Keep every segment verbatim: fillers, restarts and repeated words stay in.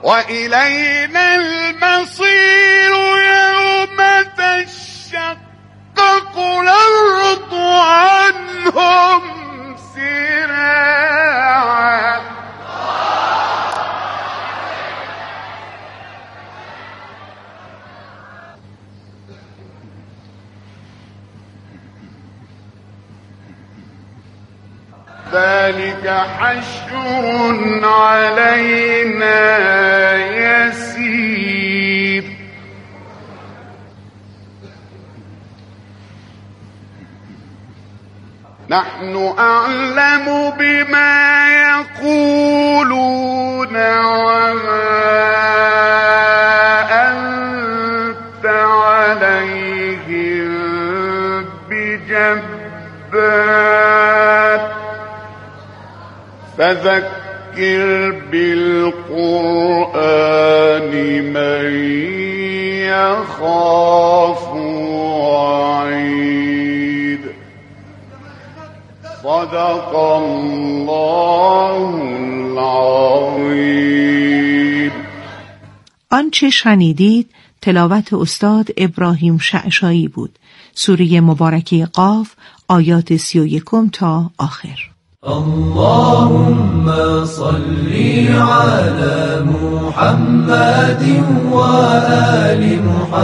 وإلينا المصير يوم تشقق الأرض عنهم سراعا ذلك حشر علينا يسير نحن أعلم بما يقولون وما أنت عليهم بجبار فذكر بالقرآن من يخاف وعيد صدق الله العظیم. آنچه شنیدید تلاوت استاد ابراهیم شعشایی بود. سوره مبارکه قاف آیات سی و یکم تا آخر. اللهم صل على محمد وآل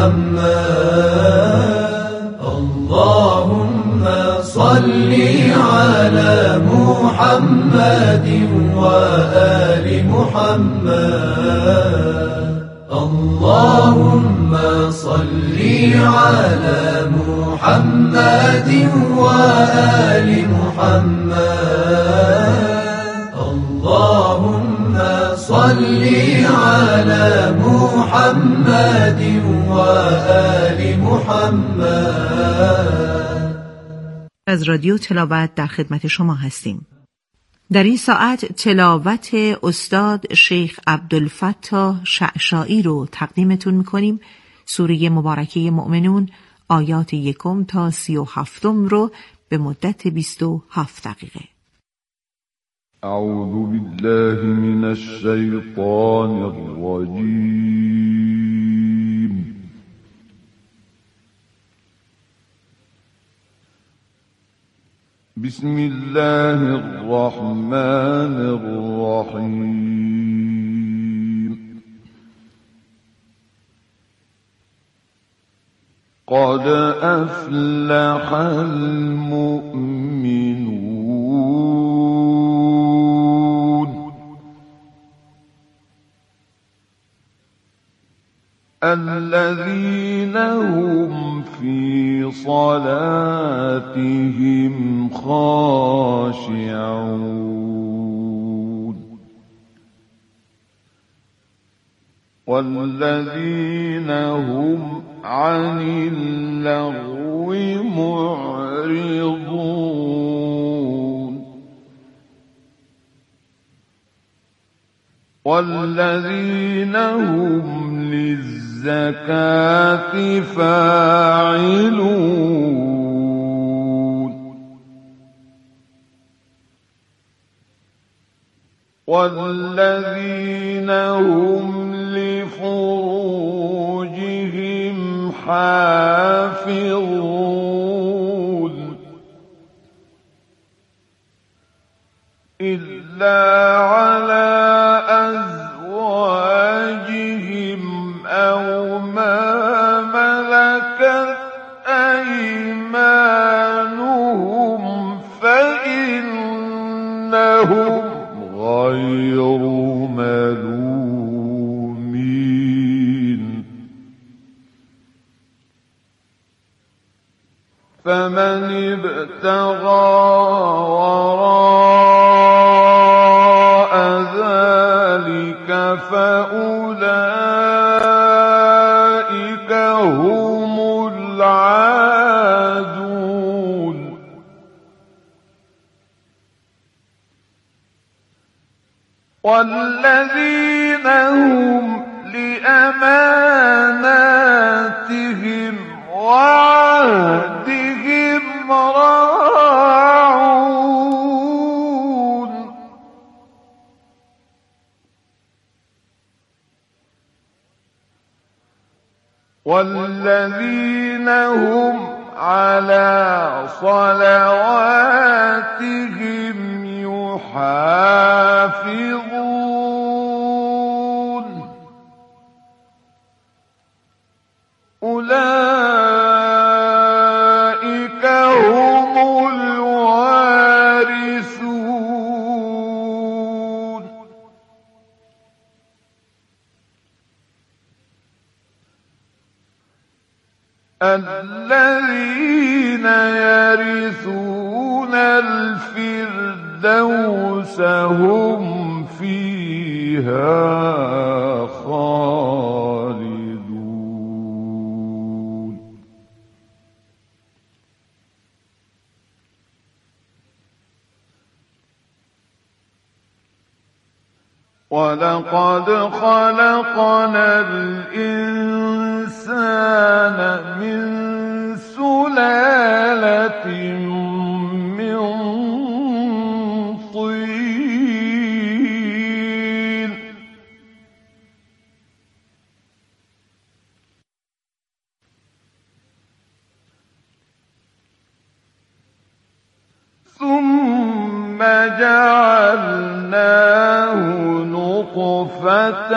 محمد اللهم صل على محمد وآل محمد اللهم صل على محمد وآل محمد اللهم صل على محمد وآل محمد. از رادیو تلاوت در خدمت شما هستیم. در این ساعت تلاوت استاد شیخ عبدالفتاح شعشایی رو تقدیمتون میکنیم. سوره مبارکه مؤمنون آیات یکم تا سی و هفتم رو به مدت بیست و هفت دقیقه. اعوذ بالله من الشیطان الرجیم. بسم الله الرحمن الرحیم. قد أفلح المؤمنون الذين هم في صلاتهم خاشعون والذين هم عن اللغو معرضون والذين هم للزكاة فاعلون والذين هم لفروجهم حافظون إلا على أزواجهم أو ما ملكت أيمانهم فإنهم غير ملومين فمن ابتغى وراء ذلك فأولئك هم العادون والذين هم لأماناتهم وعهدهم راعون والذين هم على صلواتهم يحافظون أولئك هم الوارثون الذين يرثون الفردوس هم فيها خالدون ولقد خلقنا الإنسان من سلالة من طين ثم جعلناه نطفة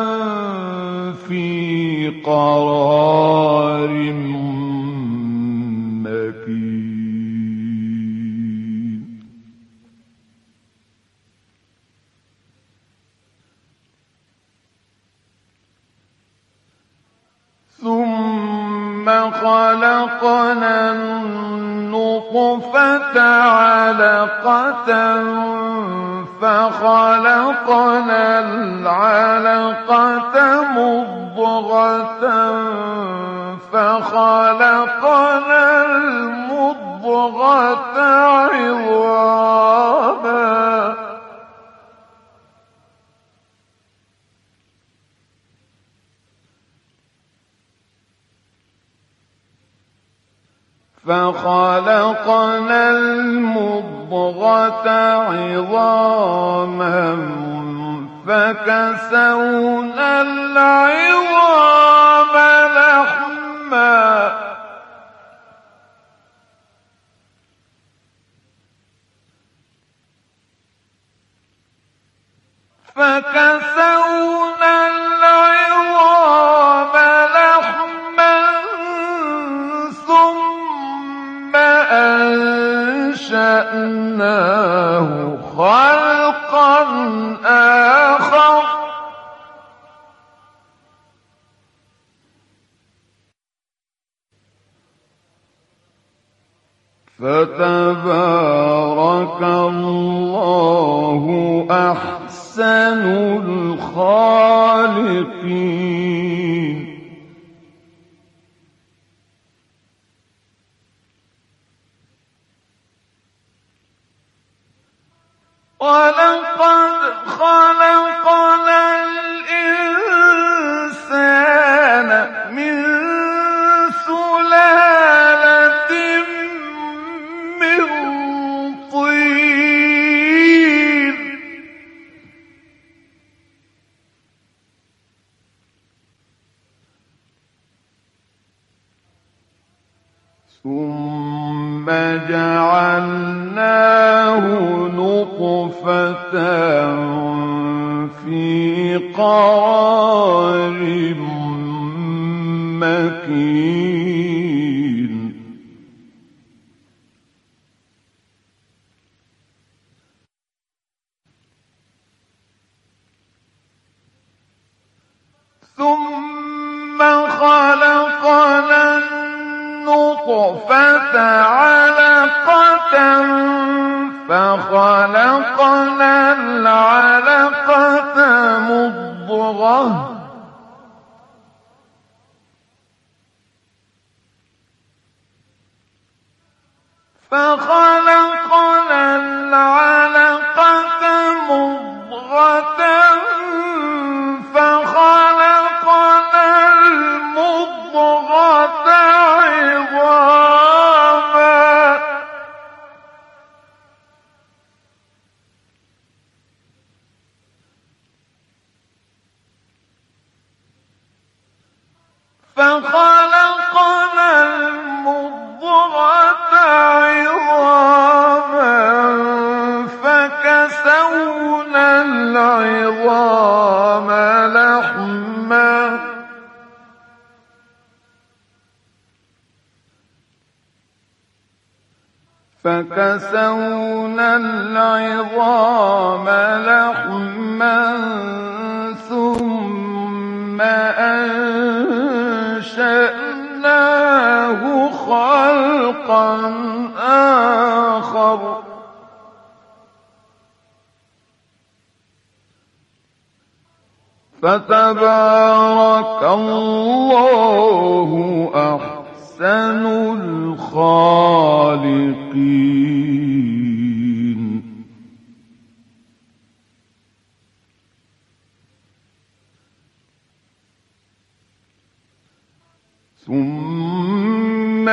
في قرار مكين ثم خلقنا النطفة علقة فخلقنا العلقة مضغة فخلقنا المضغة عظاما فخلقنا المضغة عظاما فكسونا العظام لحما فكسونا العظام لحما ثم أنشأناه خلقا آخر فتبارك الله أحسن الخالقين ولقد خلقنا الإنسان من سلالة من طين ثم جعلناه نطفة في قرار مكين ثم خلقنا النطفة علقة فخلقنا العلقة مضغة فخلقنا العلقة مضغة فخلقنا المضغة عظاما فخلقنا المضغة عظاما فكسونا العظام لحما فكسونا العظام لحما ثم أنشأناه خلقا آخر فتبارك الله أحسن الخالقين. ثم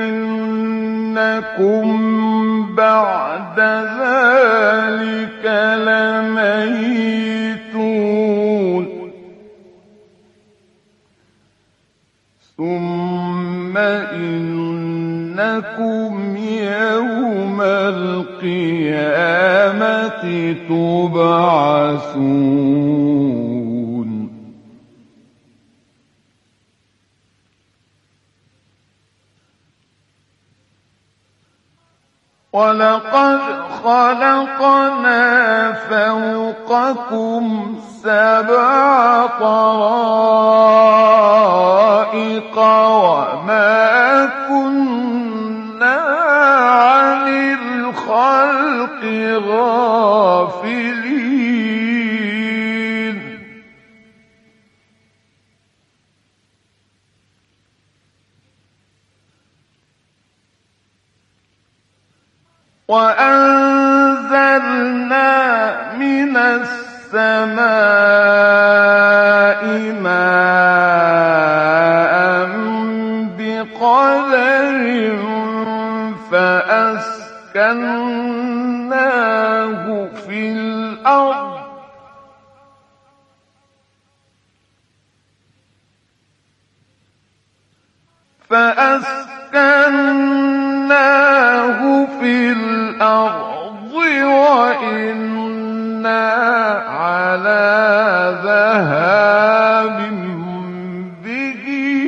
إنكم بعد ذلك لميتون ثم إنكم يوم القيامة تبعثون. ولقد خلقنا فوقكم سبع طرائق وما كنا عن الخلق غافلين. وأنزلنا من السماء ماء بقدر فأسكناه في الأرض فأسكناه في الأرض وإنا على ذهاب به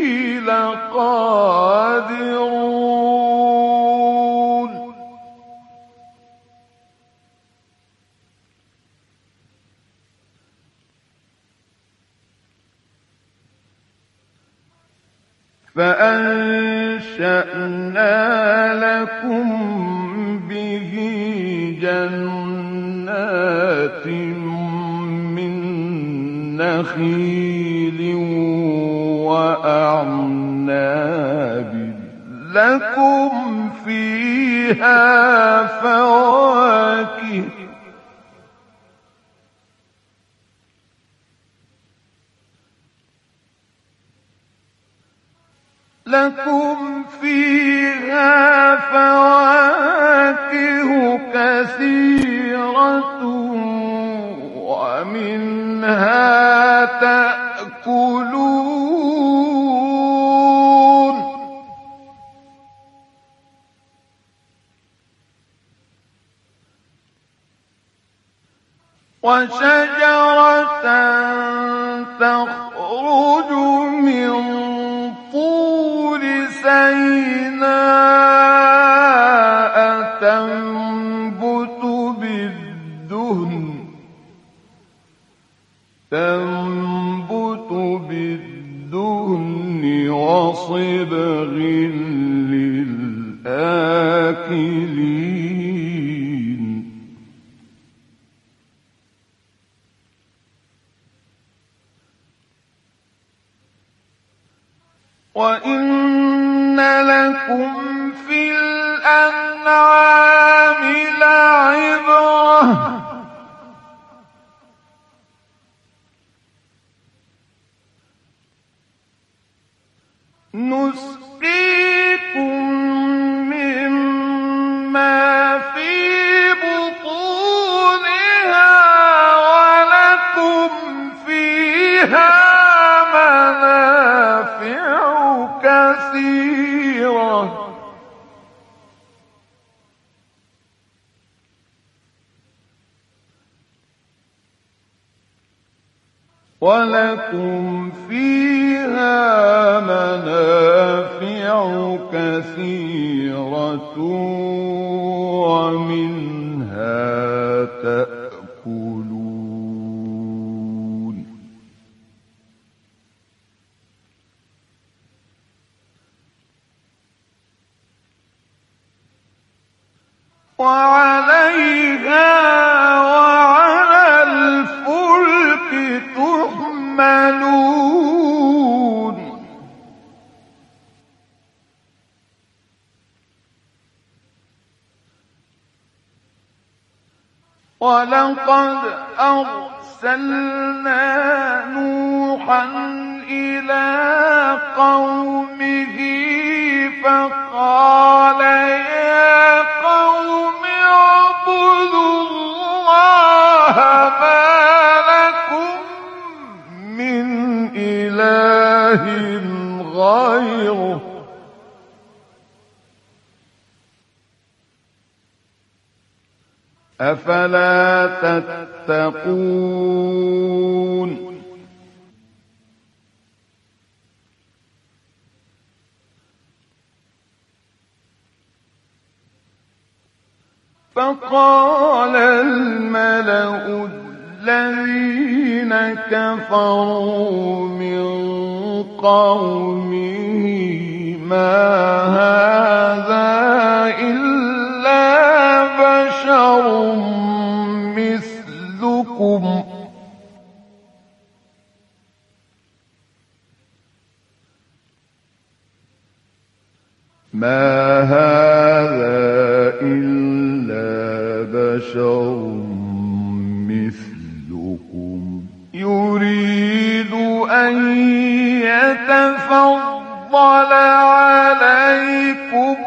لقادرون. فأنشأنا لكم به جنات من نخيل وأعناب لكم فيها فواكه لكم فيها فواكه كثيرة ومنها تأكلون. وشجرة تخرج من طور سيناء تنبت بالدهن تنبت بالدهن وصبغ للآكلين. وإن لكم في الأنعام لعبرة نسقيكم مما في بطونها ولكم فيها منافع ولكم فيها منافع كثيرة ومنها تأكلون. وعليها وعلى الفلك تحملون. ولقد أرسلنا نوحا إلى قومه فقال يا قوم اعبدوا الله ما لكم من إله غيره أفلا تتقون. فقال الملأ الذين كفروا من قومه ما هذا إلا بشر مثلكم ما هذا إلا بشر مثلكم يريد أن يتفضل عليكم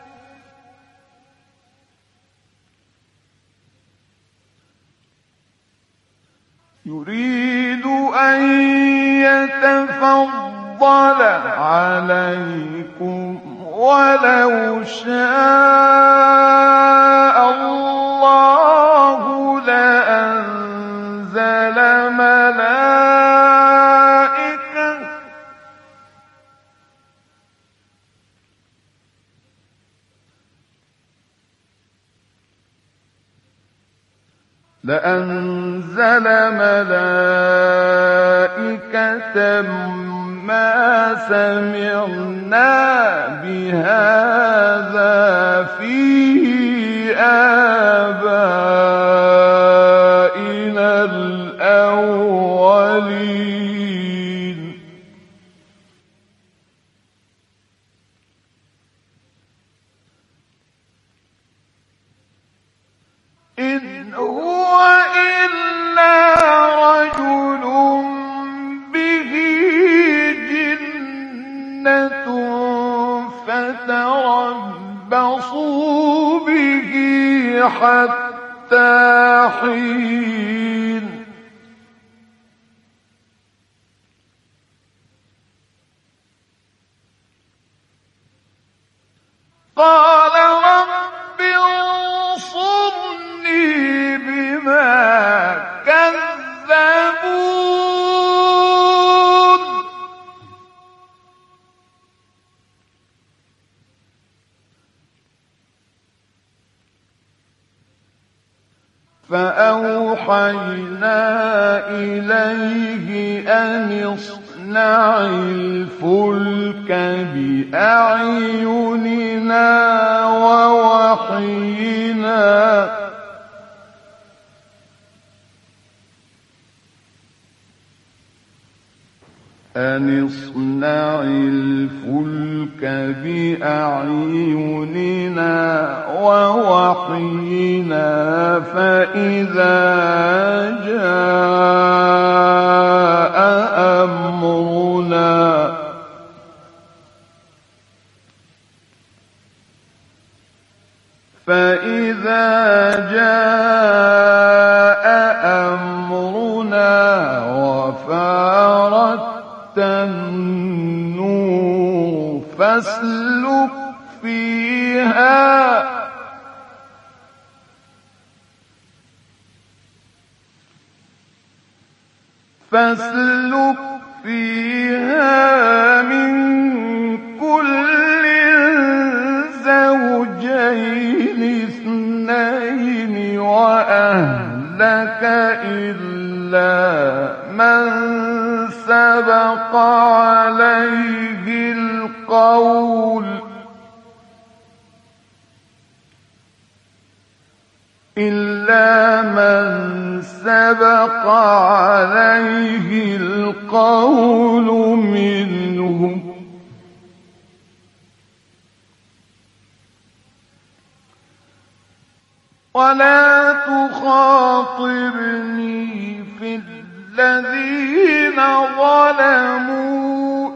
يريد أن يتفضل عليكم ولو شاء الله لأنزل ملائكة لأنزل ملائكة ما سمعنا بهذا في آبائنا الأولين إن هو إلا رجل به جنة فتربصوا به حتى حين قال رب انصرني بما كذبون فأوحينا إليه أن اصنع الفلك بأعيننا ووحينا أن اصنع الفلك بأعيننا ووحينا فإذا جاء أمرنا فإذا جاء أمرنا وفارت النور فاسلك فيها فاسلك فيها من كل زوجين اثنين وأهلك إلا من سبق عليه القول إلا من سبق عليه القول منهم ولا تخاطبني في الذين ظلموا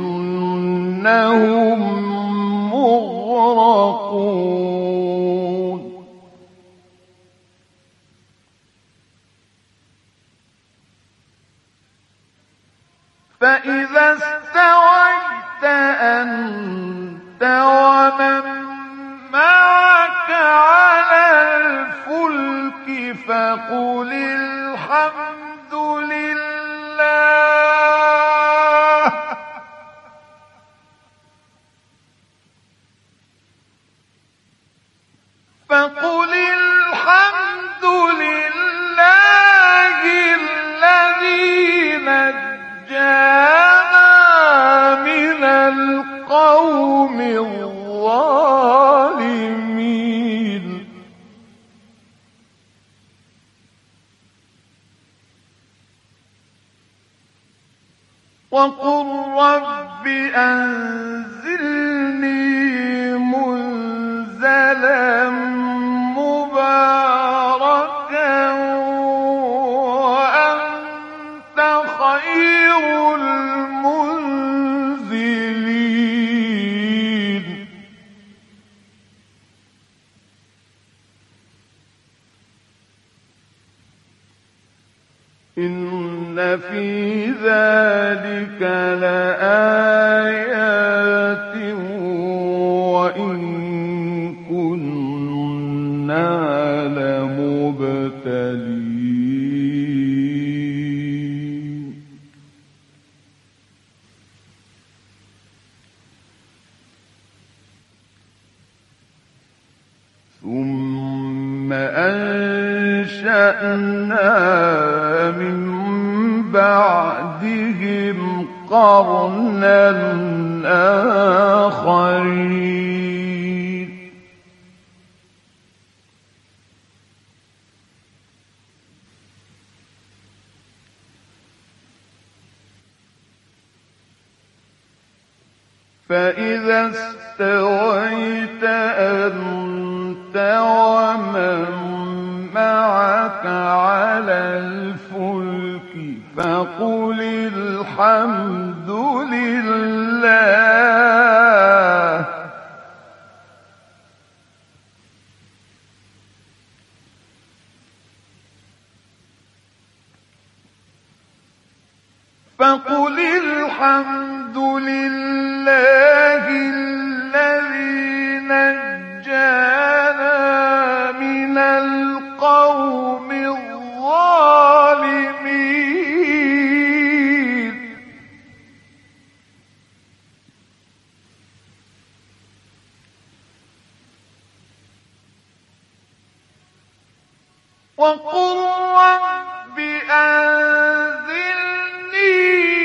إنهم مغرقون فإذا استويت أنت ومن معك على الفلك فقل الحمد لله فقل الحمد لله الذي نجانا من القوم الظالمين وقل رب أنزلني منزلا مباركا وأنت خير المنزلين إن في ذلك لآيات وإن كنا لمبتلين ثم أنشأنا من بعدهم قرنا آخرين فإذا استويت أنت ومن معك على الفلك فقل الحمد لله فقل الحمد لله الذي نجانا من القوم الظالمين وقل رب أنزلني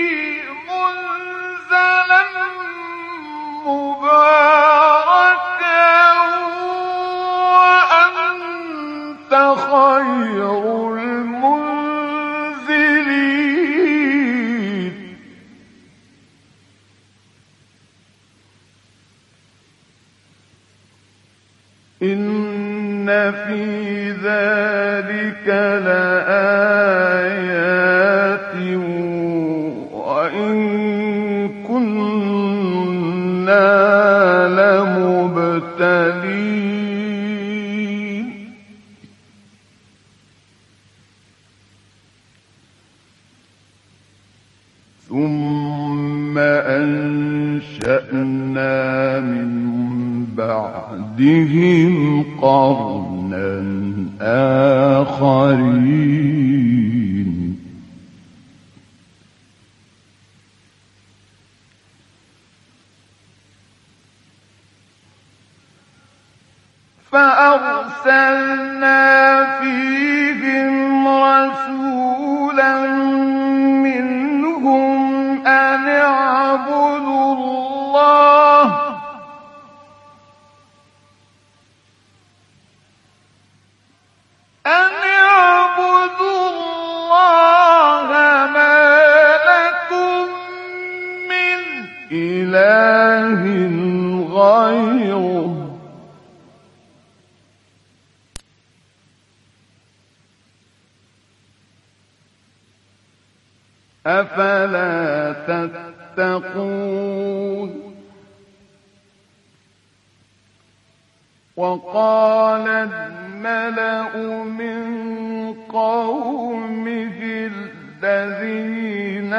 منزلا مباركا وأنت خير المنزلين إن في ذلك لآيات وإن كنا لمبتلين ثم أنشأنا من بعدهم قرنا آخرين فأرسلنا فيهم رسولا منهم أن اعبدوا الله أن اعبدوا الله ما لكم من إله غيره أفلا تتقون وقال الملأ من قومه الذين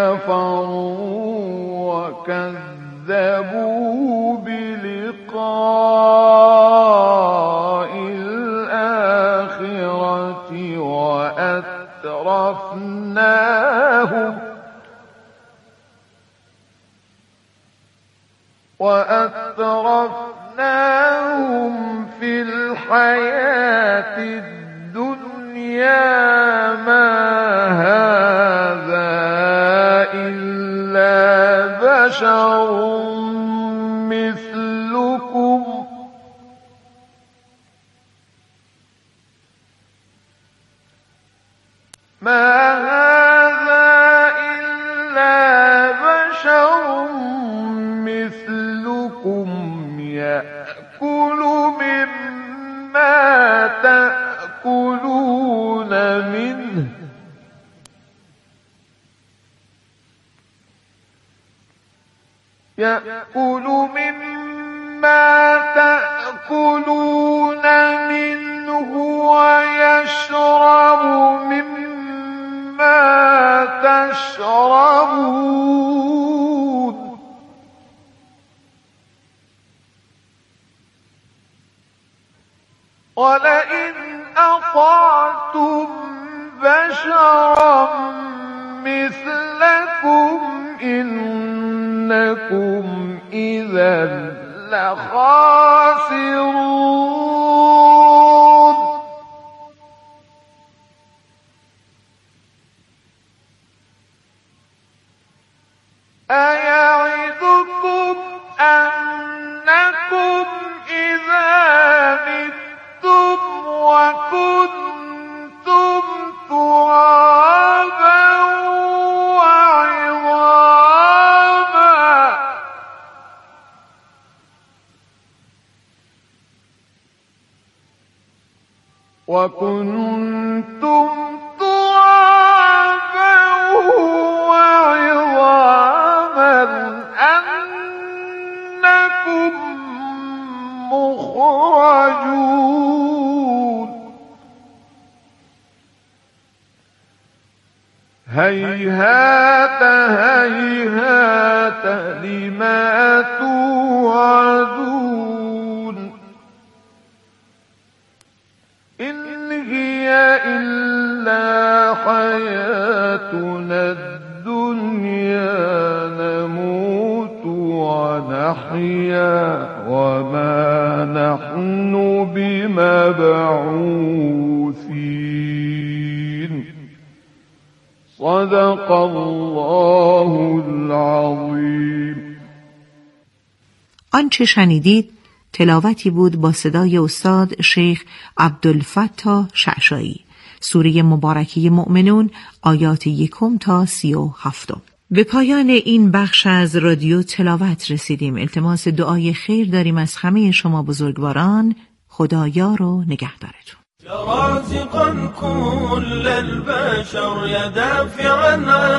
كفروا وكذبوا بلقاء الآخرة وأترفناهم وأترفناهم في الحياة الدنيا ما هذا إلا بشر مثلكم ما هذا إلا بشر مثلكم يأكل مما تأكلون منه يأكل مما تأكلون منه ويشرب مما تشربون ولئن أطعتم بشرا مثلكم إنكم إذا لخاسرون أيعدكم أنكم إذا متم وكنتم ترابا وعظاما وكنتم ترابا وعظاما أنكم مخرجون هيهات هيهات لما توعدون إن هي إلا حياتنا الدنيا نموت ونحيا وما نحن بمبعوثين صدق الله العظیم. آنچه شنیدید تلاوتی بود با صدای استاد شیخ عبدالفتاح شعشاعی. سوره مبارکه مؤمنون آیات یکم تا سی و هفتم. به پایان این بخش از رادیو تلاوت رسیدیم. التماس دعای خیر داریم از همه شما بزرگواران. خدایار و نگهدارتون. رازقا كل البشر يدافع عن